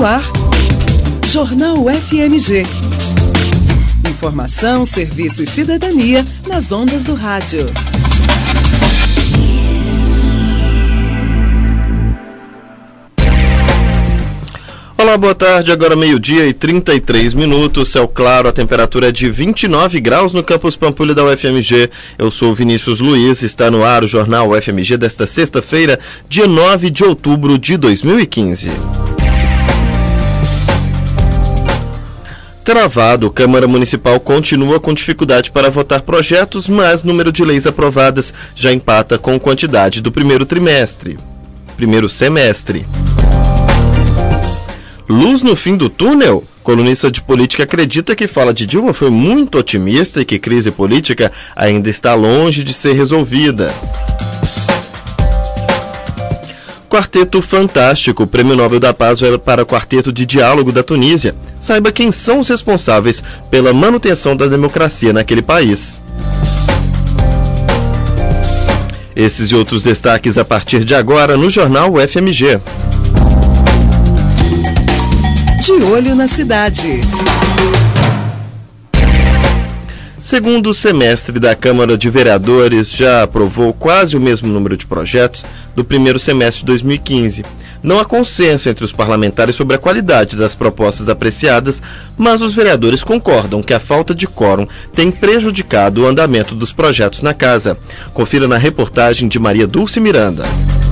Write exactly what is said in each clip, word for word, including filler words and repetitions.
ar, Jornal F M G. Informação, serviço e cidadania nas ondas do rádio. Olá, boa tarde, agora meio-dia e trinta e três minutos, céu claro, a temperatura é de vinte e nove graus no campus Pampulha da U F M G. Eu sou o Vinícius Luiz, está no ar o Jornal U F M G desta sexta-feira, dia nove de outubro de dois mil e quinze. Travado, Câmara Municipal continua com dificuldade para votar projetos, mas número de leis aprovadas já empata com quantidade do primeiro trimestre, primeiro semestre. Luz no fim do túnel? Colunista de política acredita que fala de Dilma foi muito otimista e que crise política ainda está longe de ser resolvida. Quarteto Fantástico, Prêmio Nobel da Paz vai para o Quarteto de Diálogo da Tunísia. Saiba quem são os responsáveis pela manutenção da democracia naquele país. Esses e outros destaques a partir de agora no Jornal U F M G. De olho na cidade. Segundo semestre da Câmara de Vereadores já aprovou quase o mesmo número de projetos do primeiro semestre de dois mil e quinze. Não há consenso entre os parlamentares sobre a qualidade das propostas apreciadas, mas os vereadores concordam que a falta de quórum tem prejudicado o andamento dos projetos na casa. Confira na reportagem de Maria Dulce Miranda.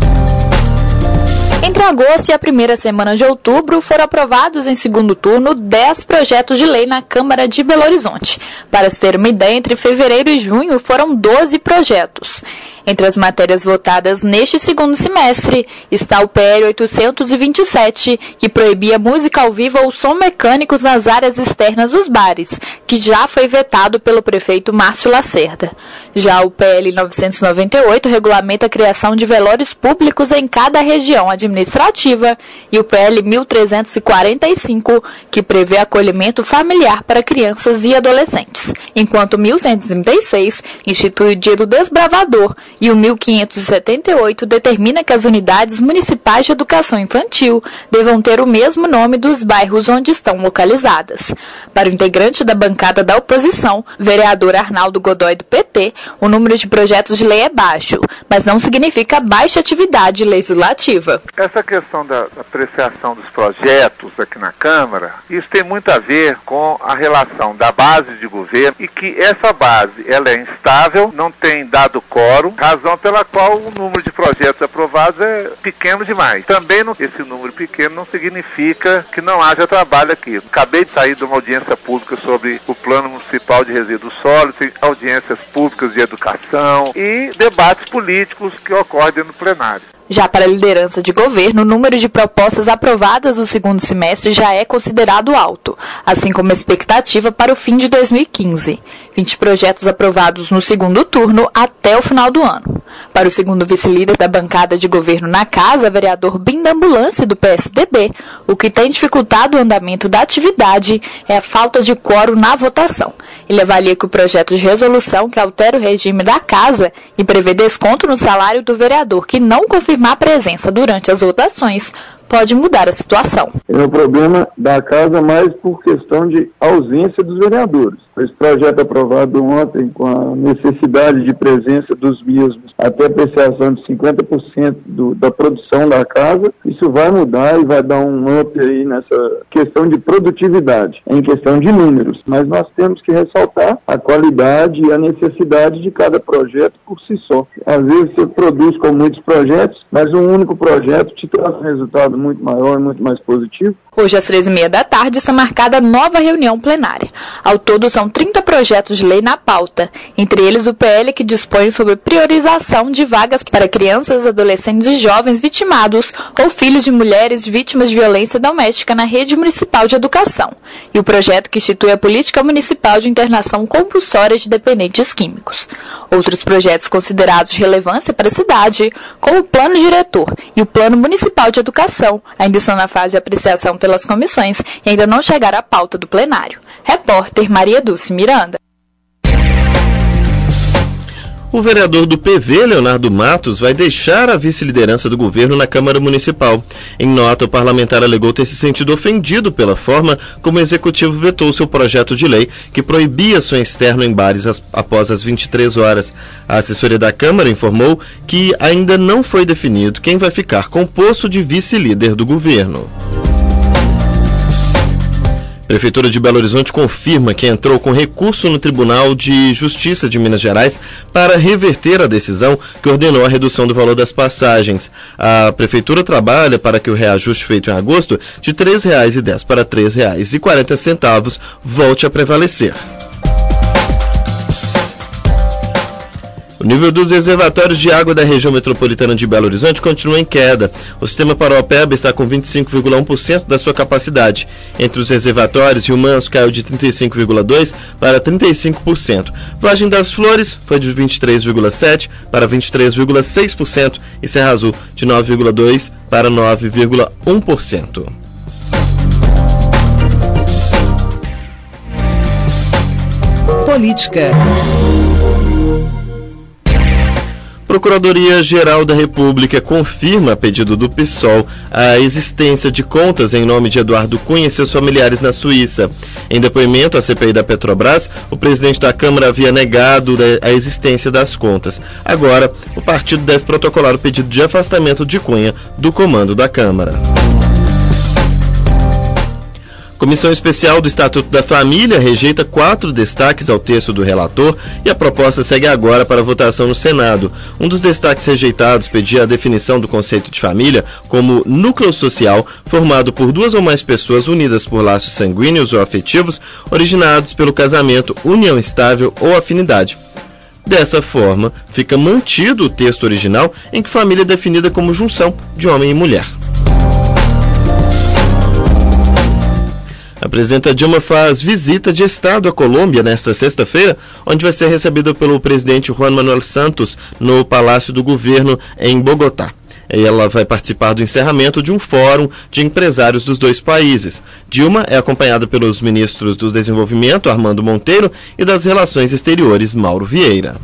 Entre agosto e a primeira semana de outubro, foram aprovados em segundo turno dez projetos de lei na Câmara de Belo Horizonte. Para se ter uma ideia, entre fevereiro e junho foram doze projetos. Entre as matérias votadas neste segundo semestre está o P L oitocentos e vinte e sete, que proibia música ao vivo ou som mecânicos nas áreas externas dos bares, que já foi vetado pelo prefeito Márcio Lacerda. Já o P L novecentos e noventa e oito regulamenta a criação de velórios públicos em cada região administrativa, e o P L mil trezentos e quarenta e cinco, que prevê acolhimento familiar para crianças e adolescentes, enquanto o mil cento e trinta e seis institui o Dia do Desbravador, e o mil quinhentos e setenta e oito determina que as unidades municipais de educação infantil devam ter o mesmo nome dos bairros onde estão localizadas. Para o integrante da bancada da oposição, vereador Arnaldo Godoy do P T, o número de projetos de lei é baixo, mas não significa baixa atividade legislativa. Essa questão da apreciação dos projetos aqui na Câmara, isso tem muito a ver com a relação da base de governo e que essa base ela é instável, não tem dado quórum, razão pela qual o número de projetos aprovados é pequeno demais. Também não, esse número pequeno não significa que não haja trabalho aqui. Acabei de sair de uma audiência pública sobre o Plano Municipal de Resíduos Sólidos, tem audiências públicas de educação e debates políticos que ocorrem dentro do plenário. Já para a liderança de governo, o número de propostas aprovadas no segundo semestre já é considerado alto, assim como a expectativa para o fim de dois mil e quinze. vinte projetos aprovados no segundo turno até o final do ano. Para o segundo vice-líder da bancada de governo na casa, vereador Bindambulance, do P S D B, o que tem dificultado o andamento da atividade é a falta de quórum na votação. Ele avalia que o projeto de resolução que altera o regime da casa e prevê desconto no salário do vereador que não confirmar a presença durante as votações pode mudar a situação. É um problema da casa mais por questão de ausência dos vereadores. Esse projeto aprovado ontem com a necessidade de presença dos mesmos até apreciação de cinquenta por cento do, da produção da casa, isso vai mudar e vai dar um up aí nessa questão de produtividade, em questão de números. Mas nós temos que ressaltar a qualidade e a necessidade de cada projeto por si só. Às vezes você produz com muitos projetos, mas um único projeto te traz um resultado muito maior e muito mais positivo. Hoje, às treze e meia da tarde, está marcada nova reunião plenária. Ao todo, são trinta projetos de lei na pauta, entre eles o P L que dispõe sobre priorização de vagas para crianças, adolescentes e jovens vitimados ou filhos de mulheres vítimas de violência doméstica na rede municipal de educação, e o projeto que institui a política municipal de internação compulsória de dependentes químicos. Outros projetos considerados de relevância para a cidade, como o Plano Diretor e o Plano Municipal de Educação, ainda estão na fase de apreciação pelas comissões e ainda não chegaram à pauta do plenário. Repórter Maria Dulce Miranda. O vereador do P V, Leonardo Matos, vai deixar a vice-liderança do governo na Câmara Municipal. Em nota, o parlamentar alegou ter se sentido ofendido pela forma como o executivo vetou seu projeto de lei que proibia som externo em bares as, após as vinte e três horas. A assessoria da Câmara informou que ainda não foi definido quem vai ficar com o posto de vice-líder do governo. Prefeitura de Belo Horizonte confirma que entrou com recurso no Tribunal de Justiça de Minas Gerais para reverter a decisão que ordenou a redução do valor das passagens. A Prefeitura trabalha para que o reajuste feito em agosto de três reais e dez centavos para três reais e quarenta centavos volte a prevalecer. O nível dos reservatórios de água da região metropolitana de Belo Horizonte continua em queda. O sistema Paraopeba está com vinte e cinco vírgula um por cento da sua capacidade. Entre os reservatórios, Rio Manso caiu de trinta e cinco vírgula dois por cento para trinta e cinco por cento. Vargem das Flores foi de vinte e três vírgula sete por cento para vinte e três vírgula seis por cento e Serra Azul de nove vírgula dois por cento para nove vírgula um por cento. Política. Procuradoria-Geral da República confirma, a pedido do PSOL, a existência de contas em nome de Eduardo Cunha e seus familiares na Suíça. Em depoimento à C P I da Petrobras, o presidente da Câmara havia negado a existência das contas. Agora, o partido deve protocolar o pedido de afastamento de Cunha do comando da Câmara. Comissão Especial do Estatuto da Família rejeita quatro destaques ao texto do relator e a proposta segue agora para votação no Senado. Um dos destaques rejeitados pedia a definição do conceito de família como núcleo social formado por duas ou mais pessoas unidas por laços sanguíneos ou afetivos originados pelo casamento, união estável ou afinidade. Dessa forma, fica mantido o texto original em que família é definida como junção de homem e mulher. A presidenta Dilma faz visita de Estado à Colômbia nesta sexta-feira, onde vai ser recebida pelo presidente Juan Manuel Santos no Palácio do Governo em Bogotá. Ela vai participar do encerramento de um fórum de empresários dos dois países. Dilma é acompanhada pelos ministros do Desenvolvimento, Armando Monteiro, e das Relações Exteriores, Mauro Vieira.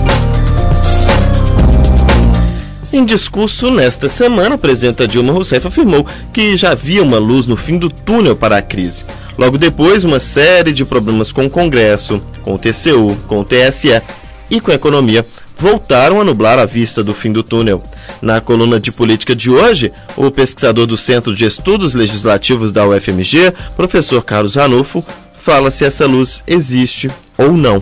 Em discurso nesta semana, a presidenta Dilma Rousseff afirmou que já havia uma luz no fim do túnel para a crise. Logo depois, uma série de problemas com o Congresso, com o T C U, com o T S E e com a economia voltaram a nublar a vista do fim do túnel. Na coluna de política de hoje, o pesquisador do Centro de Estudos Legislativos da U F M G, professor Carlos Ranulfo, fala se essa luz existe ou não.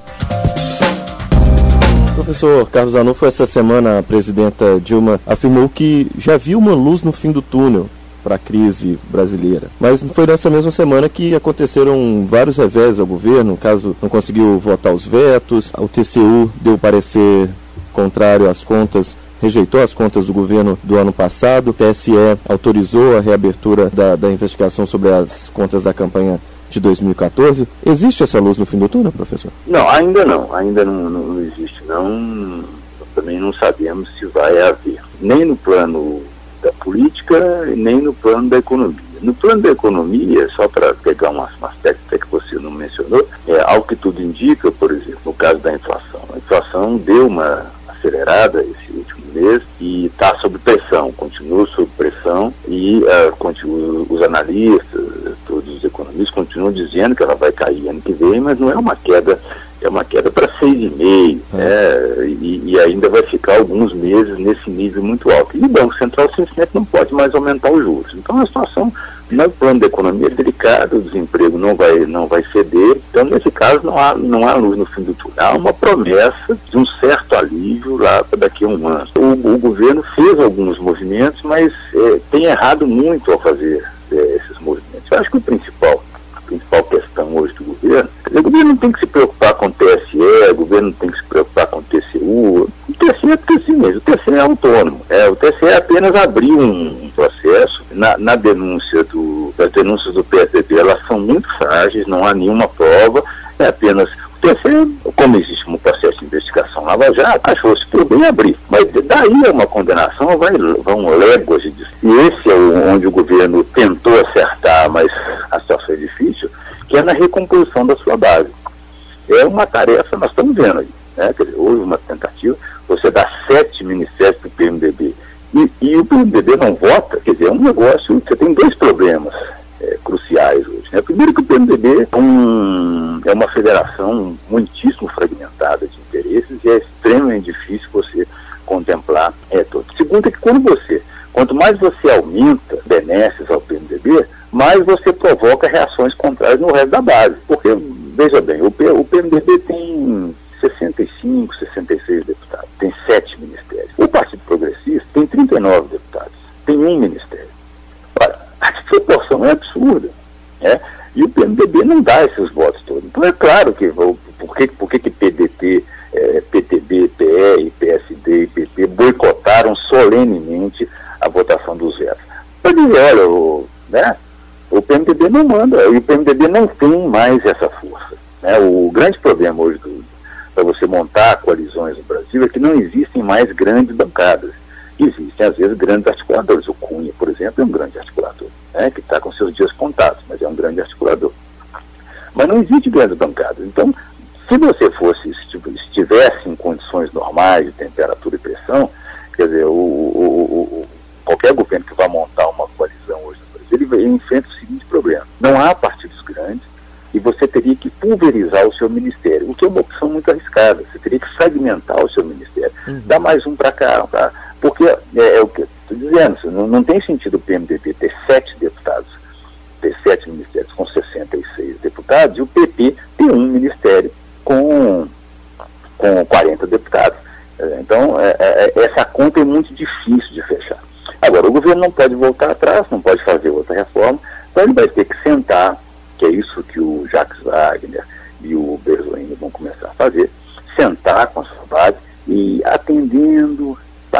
Professor Carlos Ranulfo, essa semana a presidenta Dilma afirmou que já viu uma luz no fim do túnel para a crise brasileira. Mas foi nessa mesma semana que aconteceram vários revés ao governo, caso não conseguiu votar os vetos, o T C U deu parecer contrário às contas, rejeitou as contas do governo do ano passado, o T S E autorizou a reabertura da, da investigação sobre as contas da campanha de dois mil e quatorze. Existe essa luz no fim do túnel, professor? Não, ainda não, ainda não, não, não existe, não. Também não sabemos se vai haver, nem no plano da política, nem no plano da economia. No plano da economia, só para pegar um aspecto que você não mencionou, é algo que tudo indica, por exemplo, no caso da inflação. A inflação deu uma acelerada esse último mês e está sob pressão, continua sob pressão e uh, continua, os analistas, todos os economistas continuam dizendo que ela vai cair ano que vem, mas não é uma queda, é uma queda para seis vírgula cinco, né? e, e ainda vai ficar alguns meses nesse nível muito alto. E o Banco Central simplesmente não pode mais aumentar os juros. Então a situação no plano da economia é delicada, o desemprego não vai, não vai ceder, então nesse caso não há, não há luz no fim do túnel, há uma promessa de um certo alívio lá para daqui a um ano. O, o governo fez alguns movimentos, mas é, tem errado muito ao fazer é, esses movimentos. Eu acho que o principal, a principal questão hoje do governo, o governo não tem que se preocupar com o T S E, o governo não tem que se preocupar com o T C U, o T C E é porque assim mesmo, o T C E é autônomo, é, o T C E apenas abriu um, um processo na, na denúncia do, das denúncias do P S D B, elas são muito frágeis, não há nenhuma prova, é apenas o T C E, como existe um processo de investigação Lava Jato, achou-se por bem abrir, mas daí é uma condenação, vai, vão léguas de distância. E esse é o, onde o governo tentou acertar, mas a situação é difícil, que é na recomposição da sua base. É uma tarefa, nós estamos vendo aí, né? Quer dizer, houve uma tentativa, você dá sete ministérios para o P M D B e, e o P M D B não vota, quer dizer, é um negócio, você tem dois problemas é, cruciais hoje, né? Primeiro que o P M D B é, um, é uma federação muitíssimo fragmentada de interesses e é extremamente difícil você contemplar é, todo. Segundo é que quando você, quanto mais você aumenta benesses ao P M D B, mais você provoca reações contrárias no resto da base. Porque, veja bem, o, P, o P M D B tem sessenta e cinco, sessenta e seis deputados, tem sete ministérios. O Partido Progressista tem trinta e nove deputados, tem um ministério. Ora, a proporção é absurda, né? E o P M D B não dá esses votos todos. Então é claro que, por que, por que, que P D T, é, P T B, P E, P S D e P P boicotaram solenemente a votação dos vetos? Para dizer, olha, o, né, o P M D B não manda, e o P M D B não tem mais essa força, né? O grande problema hoje para você montar coalizões no Brasil é que não existem mais grandes bancadas. Existem, às vezes, grandes articuladores. O Cunha, por exemplo, é um grande articulador, né, que está com seus dias contados, mas é um grande articulador. Mas não existe grandes bancadas. Então, se você fosse, estivesse em condições normais de temperatura e pressão, quer dizer, o, o, o, qualquer governo que vá montar uma coalizão hoje no Brasil, ele enfrenta o seguinte problema: não há partidos grandes e você teria que pulverizar o seu ministério, o que é uma opção muito arriscada. Você teria que fragmentar o seu ministério, uhum. dar mais um para cá, pra, porque é, é o que eu estou dizendo, não, não tem sentido o P M D B ter sete deputados, ter sete ministérios com sessenta e seis deputados, e o P P ter um ministério com, com quarenta deputados. Então, é, é, essa conta é muito difícil de fechar. Agora, o governo não pode voltar atrás, não pode fazer outra reforma, então ele vai ter que sentar, que é isso que o Jacques Wagner e o Berzoini vão começar a fazer, sentar com a sua base e atendendo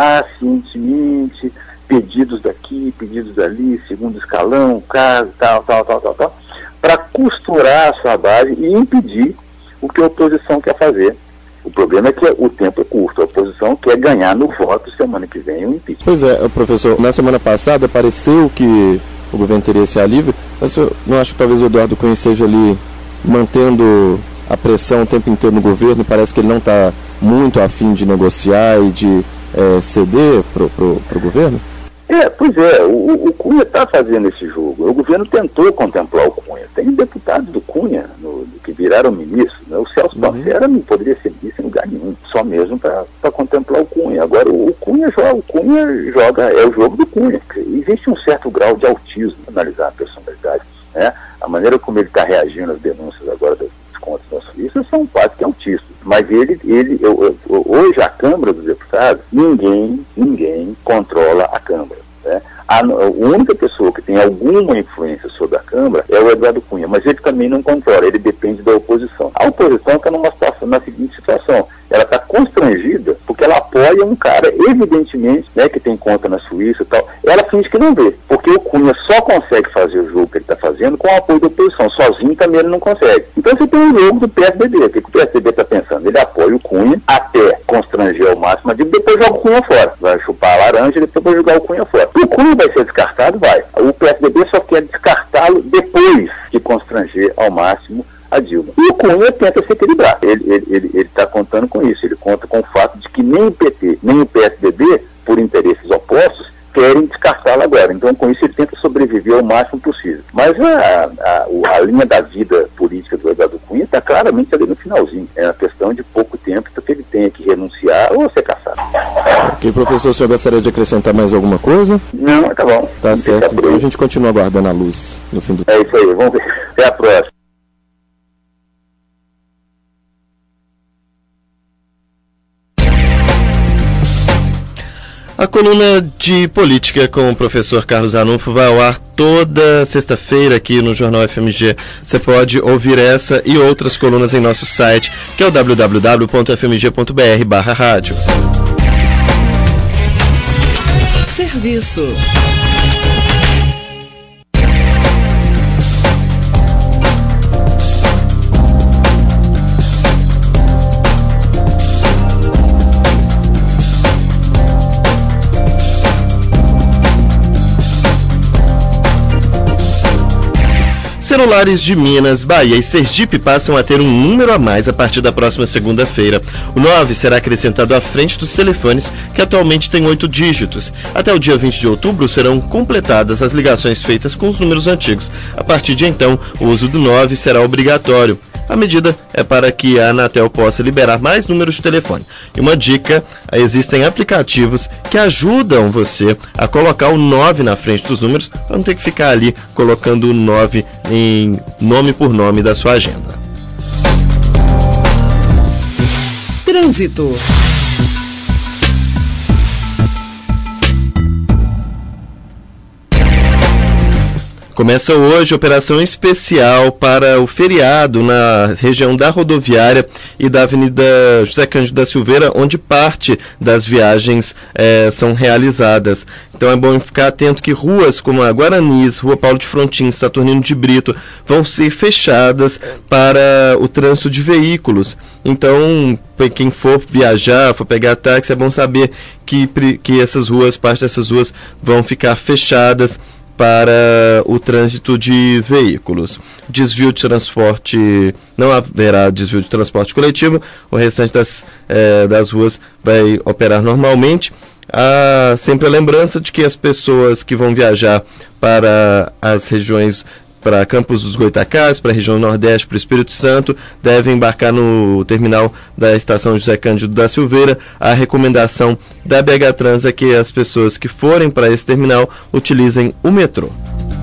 pacientemente pedidos daqui, pedidos dali, segundo escalão, caso, tal, tal, tal, tal, tal, para costurar a sua base e impedir o que a oposição quer fazer. O problema é que o tempo é curto, a oposição quer ganhar no voto semana que vem o impeachment. Pois é, professor, na semana passada pareceu que o governo teria esse alívio, mas eu não acho que talvez o Eduardo Cunha esteja ali mantendo a pressão o tempo inteiro no governo, parece que ele não está muito afim de negociar e de é, ceder para o governo? É, pois é, o, o Cunha está fazendo esse jogo. O governo tentou contemplar o Cunha. Tem deputados do Cunha no, que viraram ministros, né? O Celso uhum. Pacera não poderia ser ministro em lugar nenhum, só mesmo para contemplar o Cunha. Agora, o, o, Cunha joga, o Cunha joga, é o jogo do Cunha. Existe um certo grau de autismo para analisar a personalidade, né? A maneira como ele está reagindo às denúncias agora dos contos nacionalistas são quase que autistas. Mas ele, ele eu, eu, hoje a Câmara dos Deputados, ninguém, ninguém controla a Câmara. Né? A, a única pessoa que tem alguma influência sobre a Câmara é o Eduardo Cunha, mas ele também não controla, ele depende da oposição. A oposição está numa situação, na seguinte situação: ela está constrangida porque ela apoia um cara, evidentemente, né, que tem conta na Suíça e tal. Ela finge que não vê, porque o Cunha só consegue fazer o jogo que ele está fazendo com o apoio da oposição. Sozinho também ele não consegue. Então você tem um jogo do P S D B. O que o P S D B está pensando? Ele apoia o Cunha até constranger ao máximo, depois joga o Cunha fora. Vai chupar a laranja e depois vai jogar o Cunha fora. O Cunha vai ser descartado? Vai. O P S D B só quer descartá-lo depois de constranger ao máximo a Dilma. E o Cunha tenta se equilibrar. Ele está contando com isso. Ele conta com o fato de que nem o P T, nem o P S D B, por interesses opostos, querem descartá-lo agora. Então, com isso, ele tenta sobreviver ao máximo possível. Mas a, a, a linha da vida política do Eduardo Cunha está claramente ali no finalzinho. É uma questão de pouco tempo para que ele tenha que renunciar ou ser cassado. Ok, professor, o senhor gostaria de acrescentar mais alguma coisa? Não, tá bom. Tá certo. Então a gente continua aguardando a luz no fim do tempo. É isso aí, vamos ver. Até a próxima. A coluna de política com o professor Carlos Ranulfo vai ao ar toda sexta-feira aqui no Jornal F M G. Você pode ouvir essa e outras colunas em nosso site, que é o w w w ponto f m g ponto b r barra rádio. Serviço. Celulares de Minas, Bahia e Sergipe passam a ter um número a mais a partir da próxima segunda-feira. O nove será acrescentado à frente dos telefones, que atualmente tem oito dígitos. Até o dia vinte de outubro serão completadas as ligações feitas com os números antigos. A partir de então, o uso do nove será obrigatório. A medida é para que a Anatel possa liberar mais números de telefone. E uma dica, existem aplicativos que ajudam você a colocar o nove na frente dos números, para não ter que ficar ali colocando o nove em nome por nome da sua agenda. Trânsito. Começa hoje operação especial para o feriado na região da rodoviária e da Avenida José Cândido da Silveira, onde parte das viagens eh, são realizadas. Então é bom ficar atento que ruas como a Guaranis, Rua Paulo de Frontin, Saturnino de Brito vão ser fechadas para o trânsito de veículos. Então, quem for viajar, for pegar táxi, é bom saber que, que essas ruas, parte dessas ruas vão ficar fechadas para o trânsito de veículos. Desvio de transporte, não haverá desvio de transporte coletivo, o restante das, eh, das ruas vai operar normalmente. Há sempre a lembrança de que as pessoas que vão viajar para as regiões, para Campos dos Goitacás, para a região Nordeste, para o Espírito Santo, devem embarcar no terminal da estação José Cândido da Silveira. A recomendação da B H Trans é que as pessoas que forem para esse terminal utilizem o metrô.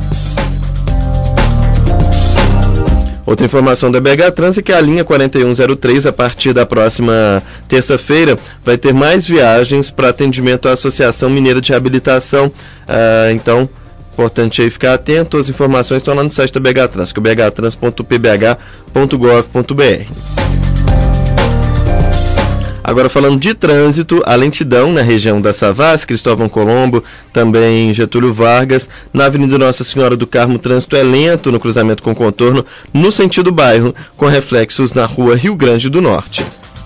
Outra informação da B H Trans é que a linha quarenta e um zero três, a partir da próxima terça-feira, vai ter mais viagens para atendimento à Associação Mineira de Reabilitação. Ah, então, importante aí ficar atento, as informações estão lá no site da B H Trans, que é b h trans ponto p b h ponto gov ponto b r. Agora falando de trânsito, a lentidão na região da Savassi, Cristóvão Colombo, também Getúlio Vargas, na Avenida Nossa Senhora do Carmo, o trânsito é lento no cruzamento com contorno, no sentido bairro, com reflexos na rua Rio Grande do Norte.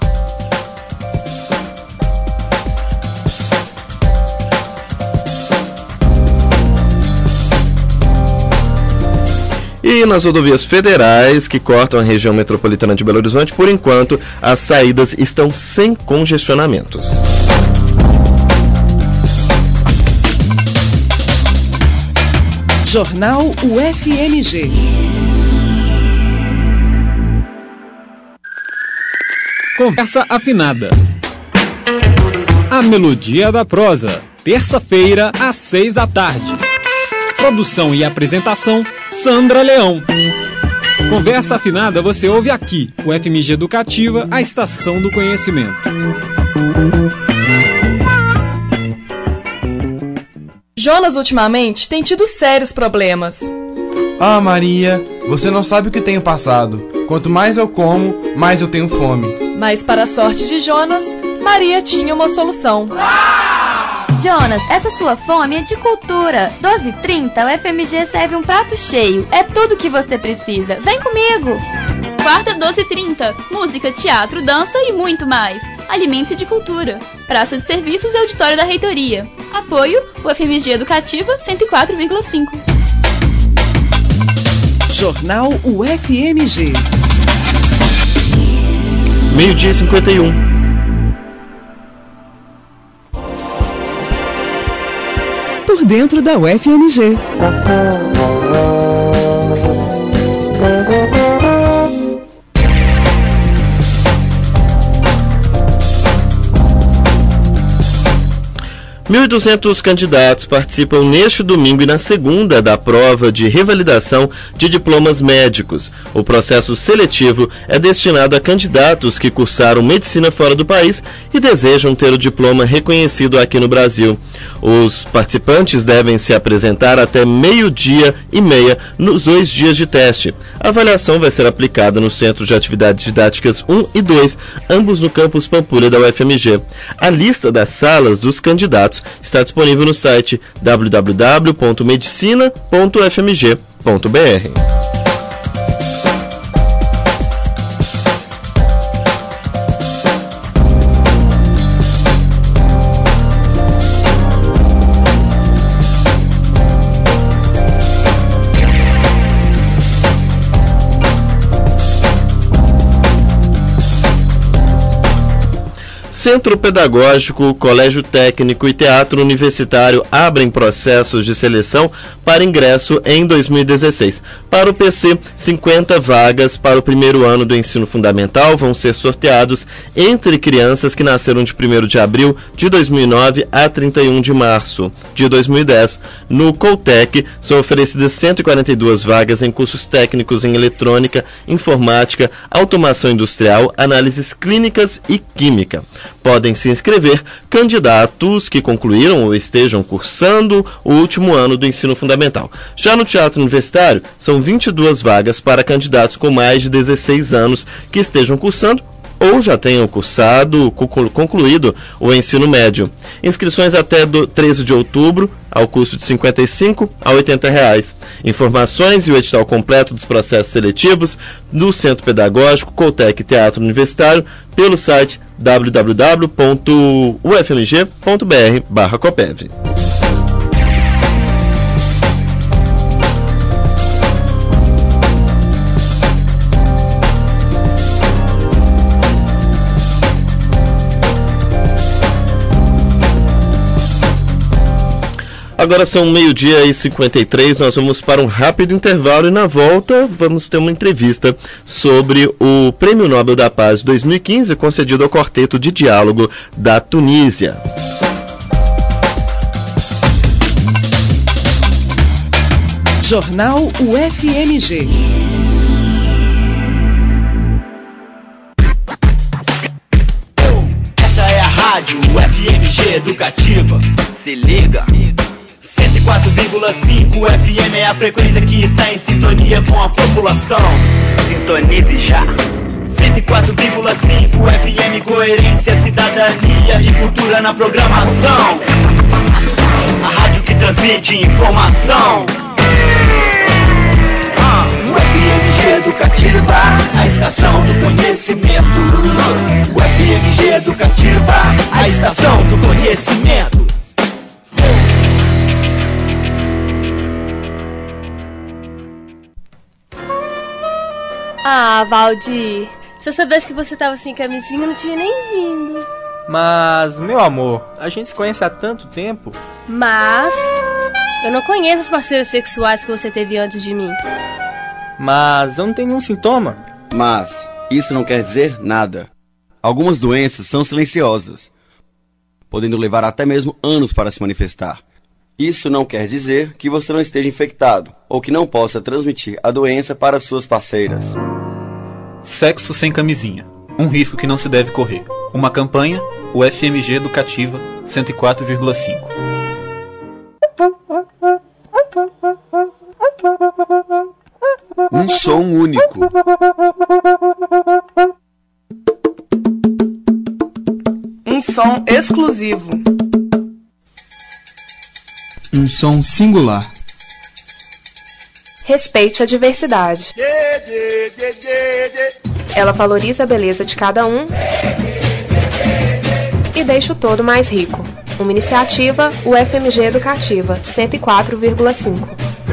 E nas rodovias federais que cortam a região metropolitana de Belo Horizonte, por enquanto, as saídas estão sem congestionamentos. Jornal U F M G. Conversa afinada. A melodia da prosa. Terça-feira, às seis da tarde. Produção e apresentação, Sandra Leão. Conversa afinada você ouve aqui, o F M G Educativa, a estação do conhecimento. Jonas ultimamente tem tido sérios problemas. Ah, Maria, você não sabe o que tenho passado. Quanto mais eu como, mais eu tenho fome. Mas para a sorte de Jonas, Maria tinha uma solução. Jonas, essa sua fome é de cultura. doze e trinta, o F M G serve um prato cheio. É tudo que você precisa. Vem comigo! Quarta, doze e trinta. Música, teatro, dança e muito mais. Alimente-se de cultura. Praça de Serviços e Auditório da Reitoria. Apoio, o F M G Educativa cento e quatro vírgula cinco. Jornal U F M G. Meio-dia e cinquenta e um. Por dentro da U F M G. mil e duzentos candidatos participam neste domingo e na segunda da prova de revalidação de diplomas médicos. O processo seletivo é destinado a candidatos que cursaram medicina fora do país e desejam ter o diploma reconhecido aqui no Brasil. Os participantes devem se apresentar até meio-dia e meia nos dois dias de teste. A avaliação vai ser aplicada no Centro de Atividades Didáticas um e dois, ambos no campus Pampulha da U F M G. A lista das salas dos candidatos está disponível no site w w w ponto medicina ponto f m g ponto b r. Centro Pedagógico, Colégio Técnico e Teatro Universitário abrem processos de seleção para ingresso em dois mil e dezesseis. Para o P C, cinquenta vagas para o primeiro ano do ensino fundamental vão ser sorteados entre crianças que nasceram de primeiro de abril de dois mil e nove a trinta e um de março de dois mil e dez. No Coltec, são oferecidas cento e quarenta e duas vagas em cursos técnicos em eletrônica, informática, automação industrial, análises clínicas e química. Podem se inscrever candidatos que concluíram ou estejam cursando o último ano do ensino fundamental. Já no Teatro Universitário, são vinte e duas vagas para candidatos com mais de dezesseis anos que estejam cursando ou já tenham cursado, concluído o ensino médio. Inscrições até do treze de outubro, ao custo de cinquenta e cinco a oitenta reais. Informações e o edital completo dos processos seletivos no Centro Pedagógico, Coltec Teatro Universitário, pelo site w w w ponto u f m g ponto b r barra copev. Agora são meio-dia e cinquenta e três, nós vamos para um rápido intervalo e na volta vamos ter uma entrevista sobre o Prêmio Nobel da Paz dois mil e quinze concedido ao Quarteto de Diálogo da Tunísia. Jornal U F M G. Essa é a rádio U F M G Educativa. Se liga. cento e quatro vírgula cinco F M é a frequência que está em sintonia com a população. Sintonize já. cento e quatro vírgula cinco F M, coerência, cidadania e cultura na programação. A rádio que transmite informação. U F M G Educativa, a estação do conhecimento. U F M G Educativa, a estação do conhecimento. Ah, Valdir, se eu soubesse que você tava sem camisinha, eu não tinha nem vindo. Mas, meu amor, a gente se conhece há tanto tempo. Mas eu não conheço as parceiras sexuais que você teve antes de mim. Mas eu não tenho nenhum sintoma. Mas isso não quer dizer nada. Algumas doenças são silenciosas, podendo levar até mesmo anos para se manifestar. Isso não quer dizer que você não esteja infectado ou que não possa transmitir a doença para suas parceiras. Sexo sem camisinha. Um risco que não se deve correr. Uma campanha, U F M G Educativa, cento e quatro vírgula cinco. Um som único. Um som exclusivo. Um som singular. Respeite a diversidade. Ela valoriza a beleza de cada um e deixa o todo mais rico. Uma iniciativa U F M G Educativa, cento e quatro vírgula cinco.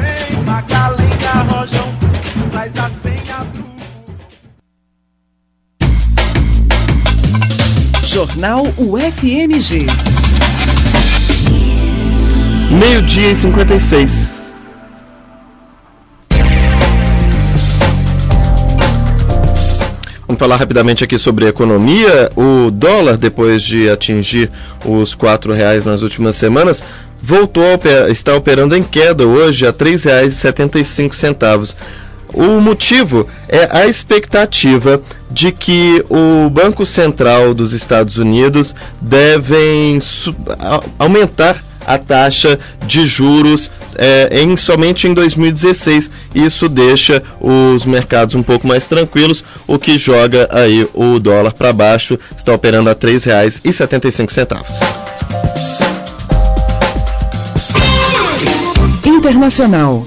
Jornal U F M G. Meio-dia e cinquenta e seis. Vamos falar rapidamente aqui sobre economia. O dólar, depois de atingir os quatro reais nas últimas semanas, voltou a operar, está operando em queda hoje a três reais e setenta e cinco centavos. O motivo é a expectativa de que o Banco Central dos Estados Unidos devem aumentar a taxa de juros é, em, somente em dois mil e dezesseis. Isso deixa os mercados um pouco mais tranquilos, o que joga aí o dólar para baixo, está operando a três reais e setenta e cinco centavos. Internacional.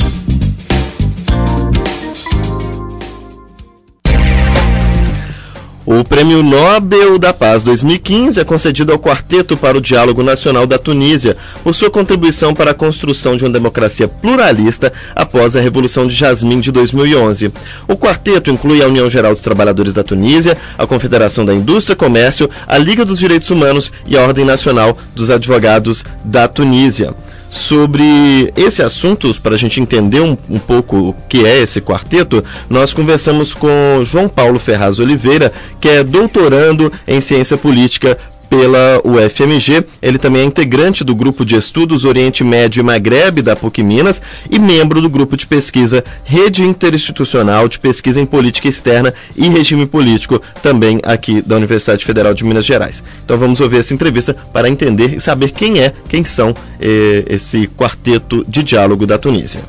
O Prêmio Nobel da Paz dois mil e quinze é concedido ao Quarteto para o Diálogo Nacional da Tunísia por sua contribuição para a construção de uma democracia pluralista após a Revolução de Jasmim de dois mil e onze. O quarteto inclui a União Geral dos Trabalhadores da Tunísia, a Confederação da Indústria e Comércio, a Liga dos Direitos Humanos e a Ordem Nacional dos Advogados da Tunísia. Sobre esse assunto, para a gente entender um, um pouco o que é esse quarteto, nós conversamos com João Paulo Ferraz Oliveira, que é doutorando em Ciência Política pela U F M G. Ele também é integrante do Grupo de Estudos Oriente Médio e Magrebe da PUC Minas e membro do Grupo de Pesquisa Rede Interinstitucional de Pesquisa em Política Externa e Regime Político, também aqui da Universidade Federal de Minas Gerais. Então vamos ouvir essa entrevista para entender e saber quem é, quem são eh, esse quarteto de diálogo da Tunísia.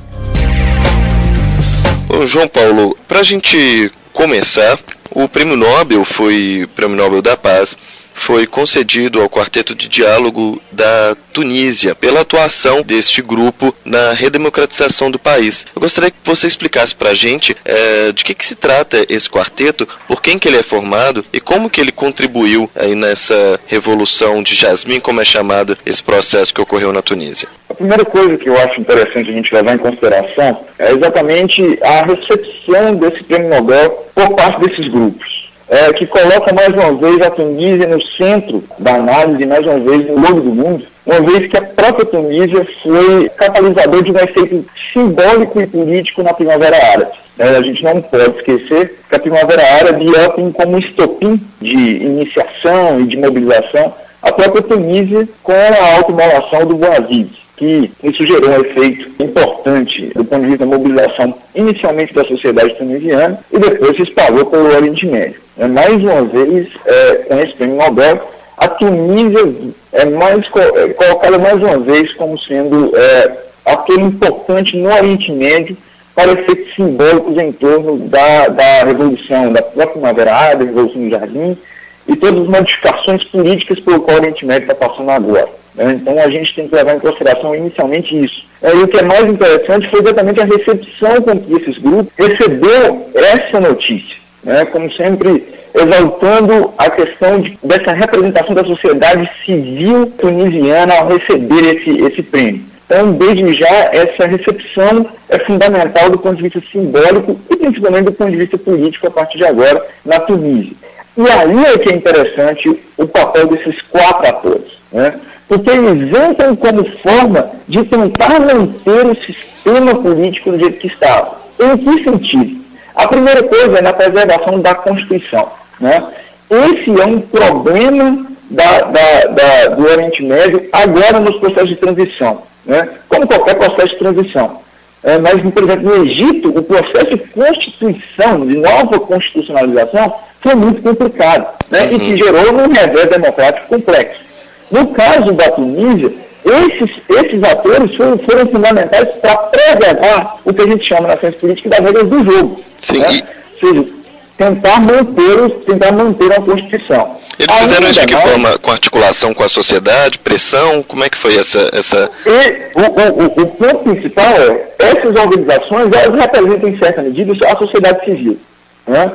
Ô, João Paulo, para a gente começar, o Prêmio Nobel foi Prêmio Nobel da Paz, foi concedido ao Quarteto de Diálogo da Tunísia pela atuação deste grupo na redemocratização do país. Eu gostaria que você explicasse para a gente é, de que, que se trata esse quarteto, por quem que ele é formado e como que ele contribuiu aí nessa revolução de Jasmim, como é chamado esse processo que ocorreu na Tunísia. A primeira coisa que eu acho interessante a gente levar em consideração é exatamente a recepção desse Prêmio Nobel por parte desses grupos. É, que coloca mais uma vez a Tunísia no centro da análise, mais uma vez no olho do mundo, uma vez que a própria Tunísia foi catalisador de um efeito simbólico e político na Primavera Árabe. É, a gente não pode esquecer que a Primavera Árabe tem como estopim de iniciação e de mobilização a própria Tunísia com a autoimolação do Bouazizi, que isso gerou um efeito importante do ponto de vista da mobilização inicialmente da sociedade tunisiana e depois se espalhou pelo Oriente Médio. É, mais uma vez, é, com esse prêmio Nobel, a Tunísia é, mais, é colocada mais uma vez como sendo é, ator importante no Oriente Médio para efeitos simbólicos em torno da, da Revolução, da própria Primavera Árabe, da Revolução do Jardim e todas as modificações políticas pelo qual o Oriente Médio está passando agora. Então a gente tem que levar em consideração inicialmente isso. E o que é mais interessante foi exatamente a recepção com que esses grupos recebeu essa notícia, né? Como sempre exaltando a questão de, dessa representação da sociedade civil tunisiana ao receber esse, esse prêmio. Então, desde já, essa recepção é fundamental do ponto de vista simbólico e principalmente do ponto de vista político a partir de agora na Tunísia. E aí é que é interessante o papel desses quatro atores, né? Porque eles entram como forma de tentar manter o sistema político do jeito que estava. Em que sentido? A primeira coisa é na preservação da Constituição, né? Esse é um problema da, da, da, do Oriente Médio agora nos processos de transição, né? Como qualquer processo de transição. É, mas, por exemplo, no Egito, o processo de constituição, de nova constitucionalização, foi muito complicado, né? Uhum. E que gerou um revés democrático complexo. No caso da Tunísia, esses, esses atores foram, foram fundamentais para preservar o que a gente chama na ciência política das regras do jogo. Sim, né? E... Ou seja, tentar manter, tentar manter a Constituição. Eles fizeram Ainda isso de que mais... forma? Com articulação com a sociedade, pressão? Como é que foi essa... essa... E o, o, o, o ponto principal é, essas organizações, elas representam em certa medida a sociedade civil, né?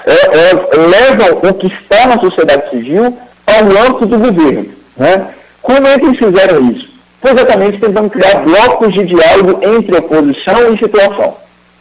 Elas levam o que está na sociedade civil ao âmbito do governo, né? Como é que eles fizeram isso? Foi exatamente tentando criar blocos de diálogo entre oposição e situação,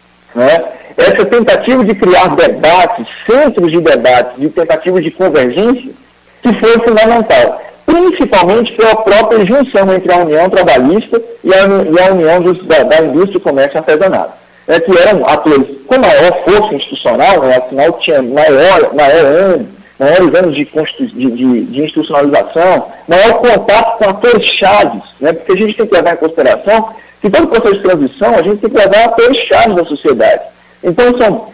né? Essa tentativa de criar debates, centros de debates, de tentativas de convergência, que foi fundamental, principalmente pela própria junção entre a União Trabalhista e a, e a União dos, da, da Indústria, Comércio e Artesanato, é, que eram atores com maior força institucional, né? Afinal tinha maior, maior ânimo, maiores anos de, de, de, de institucionalização, maior contato com atores chaves, né? Porque a gente tem que levar em consideração que todo processo de transição a gente tem que levar atores chaves da sociedade. Então são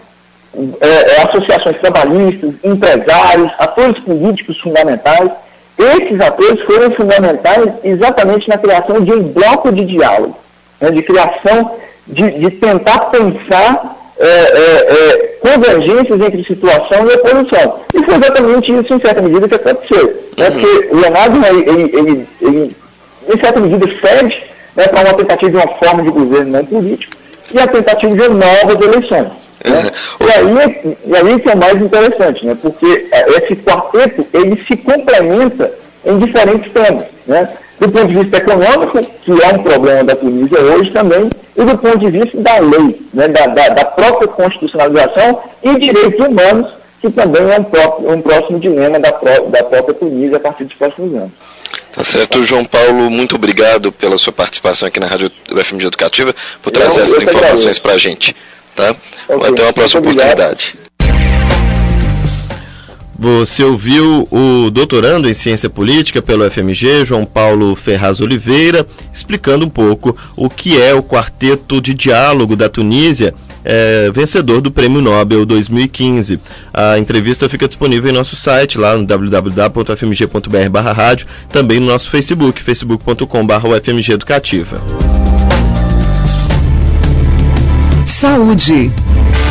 é, associações trabalhistas, empresários, atores políticos fundamentais. Esses atores foram fundamentais exatamente na criação de um bloco de diálogo, né? De criação, de, de tentar pensar É, é, é, convergências entre situação e oposição. E foi exatamente isso, em certa medida, que aconteceu. Né? Uhum. Porque o Leonardo, ele, ele, ele, ele, em certa medida, cede, né, para uma tentativa de uma forma de governo não político e a tentativa de novas eleições. Né? E, aí, e aí que é o mais interessante, né? Porque esse quarteto ele se complementa em diferentes temas, né? Do ponto de vista econômico, que é um problema da Tunísia hoje também, e do ponto de vista da lei, né? da, da, da própria constitucionalização e direitos humanos, que também é um, próprio, um próximo dilema da, da própria Tunísia a partir dos próximos anos. Tá certo, João Paulo, muito obrigado pela sua participação aqui na Rádio do F M G Educativa, por trazer eu, essas eu informações para a gente. Tá? Okay. Até uma próxima oportunidade. Você ouviu o doutorando em Ciência Política pelo F M G, João Paulo Ferraz Oliveira, explicando um pouco o que é o Quarteto de Diálogo da Tunísia, é, vencedor do Prêmio Nobel dois mil e quinze. A entrevista fica disponível em nosso site, lá no w w w ponto f m g ponto b r barra rádio, também no nosso Facebook, facebook ponto com barra u f m g educativa. Saúde.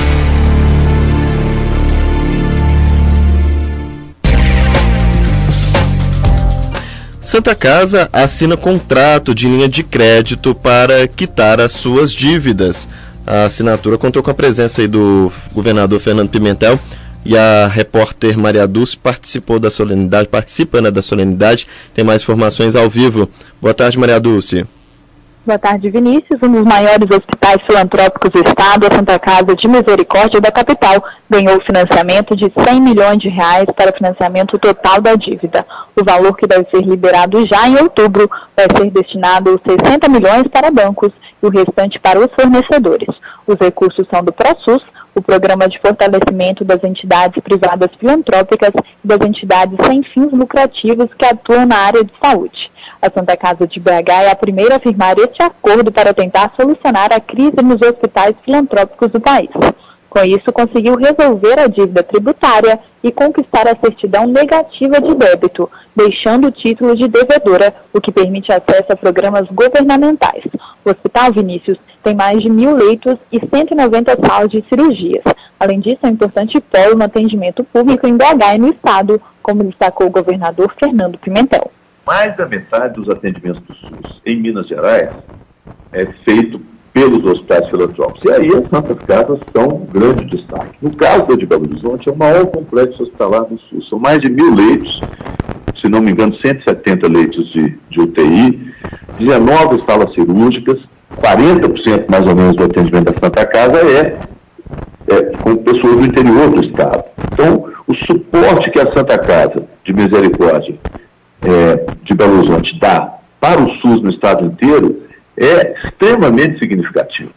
Santa Casa assina contrato de linha de crédito para quitar as suas dívidas. A assinatura contou com a presença aí do governador Fernando Pimentel e a repórter Maria Dulce participou da solenidade, participa, né, da solenidade. Tem mais informações ao vivo. Boa tarde, Maria Dulce. Boa tarde, Vinícius. Um dos maiores hospitais filantrópicos do estado, a Santa Casa de Misericórdia da capital, ganhou financiamento de cem milhões de reais para financiamento total da dívida. O valor, que deve ser liberado já em outubro, vai ser destinado sessenta milhões para bancos e o restante para os fornecedores. Os recursos são do ProSUS, o Programa de Fortalecimento das Entidades Privadas Filantrópicas e das entidades sem fins lucrativos que atuam na área de saúde. A Santa Casa de B H é a primeira a firmar este acordo para tentar solucionar a crise nos hospitais filantrópicos do país. Com isso, conseguiu resolver a dívida tributária e conquistar a certidão negativa de débito, deixando o título de devedora, o que permite acesso a programas governamentais. O Hospital Vinícius tem mais de mil leitos e cento e noventa salas de cirurgias. Além disso, é um importante polo no atendimento público em B H e no estado, como destacou o governador Fernando Pimentel. Mais da metade dos atendimentos do SUS em Minas Gerais é feito pelos hospitais filantrópicos. E aí as Santas Casas são um grande destaque. No caso da de Belo Horizonte, é o maior complexo hospitalar do SUS. São mais de mil leitos, se não me engano, cento e setenta leitos de, de U T I, dezenove salas cirúrgicas, quarenta por cento mais ou menos do atendimento da Santa Casa é, é com pessoas do interior do estado. Então, o suporte que a Santa Casa de Misericórdia É, de Belo Horizonte dá para o SUS no estado inteiro é extremamente significativo.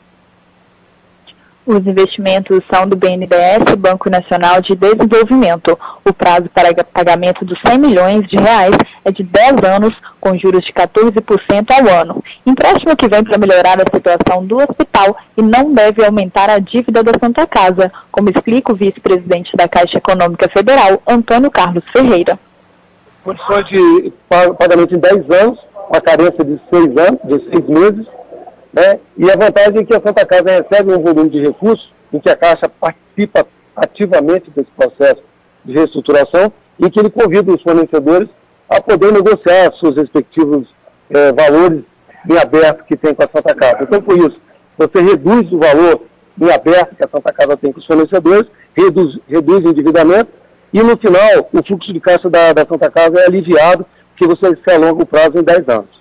Os investimentos são do B N D E S, Banco Nacional de Desenvolvimento. O prazo para pagamento dos cem milhões de reais é de dez anos, com juros de quatorze por cento ao ano. Empréstimo que vem para melhorar a situação do hospital e não deve aumentar a dívida da Santa Casa, como explica o vice-presidente da Caixa Econômica Federal, Antônio Carlos Ferreira. Condições de pagamento em dez anos, uma carência de seis anos, de seis meses, né? E a vantagem é que a Santa Casa recebe um volume de recursos em que a Caixa participa ativamente desse processo de reestruturação e que ele convida os fornecedores a poder negociar seus respectivos eh, valores em aberto que tem com a Santa Casa. Então, por isso, você reduz o valor em aberto que a Santa Casa tem com os fornecedores, reduz, reduz o endividamento, e no final, o fluxo de caixa da, da Santa Casa é aliviado, porque você se alonga o prazo em dez anos.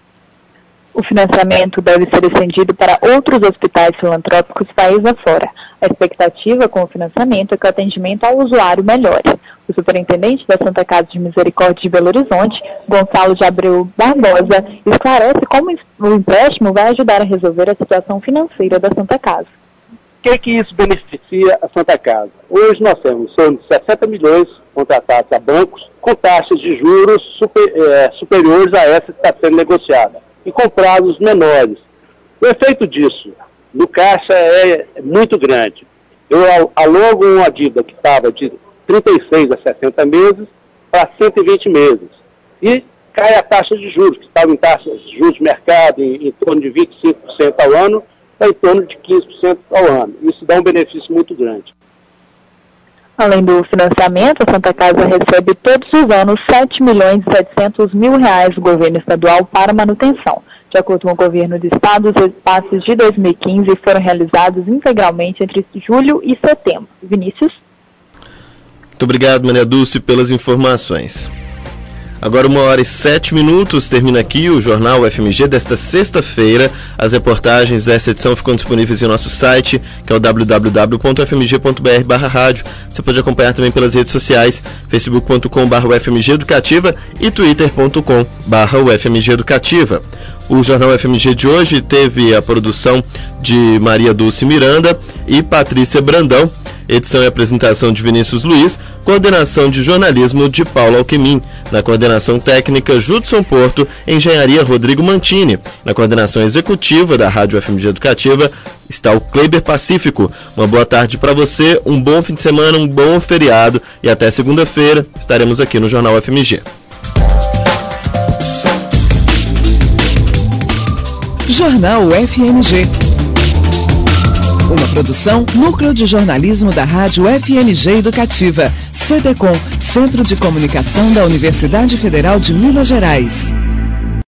O financiamento deve ser estendido para outros hospitais filantrópicos país afora. A expectativa com o financiamento é que o atendimento ao usuário melhore. O superintendente da Santa Casa de Misericórdia de Belo Horizonte, Gonçalo de Abreu Barbosa, esclarece como o empréstimo vai ajudar a resolver a situação financeira da Santa Casa. O que, que isso beneficia a Santa Casa? Hoje nós temos são sessenta milhões contratados a bancos com taxas de juros super, é, superiores a essa que está sendo negociada e com prazos menores. O efeito disso no caixa é muito grande. Eu alongo uma dívida que estava de trinta e seis a sessenta meses para cento e vinte meses. E cai a taxa de juros, que estava em taxas de juros de mercado em, em torno de vinte e cinco por cento ao ano, em torno de quinze por cento ao ano. Isso dá um benefício muito grande. Além do financiamento, a Santa Casa recebe todos os anos sete milhões e setecentos mil reais do governo estadual para manutenção. De acordo com o governo do estado, os repasses de dois mil e quinze foram realizados integralmente entre julho e setembro. Vinícius? Muito obrigado, Maria Dulce, pelas informações. Agora uma hora e sete minutos, termina aqui o Jornal F M G desta sexta-feira. As reportagens desta edição ficam disponíveis em nosso site, que é o w w w ponto f m g ponto b r barra rádio. Você pode acompanhar também pelas redes sociais, facebook ponto com barra u f m g educativa e twitter ponto com barra u f m g educativa. O Jornal F M G de hoje teve a produção de Maria Dulce Miranda e Patrícia Brandão, edição e apresentação de Vinícius Luiz, coordenação de jornalismo de Paulo Alquemin, na coordenação técnica Judson Porto, engenharia Rodrigo Mantini, na coordenação executiva da Rádio F M G Educativa está o Kleiber Pacífico. Uma boa tarde para você, um bom fim de semana, um bom feriado e até segunda-feira estaremos aqui no Jornal F M G. Jornal F M G. Uma produção Núcleo de Jornalismo da Rádio F M G Educativa, C D C O M, Centro de Comunicação da Universidade Federal de Minas Gerais.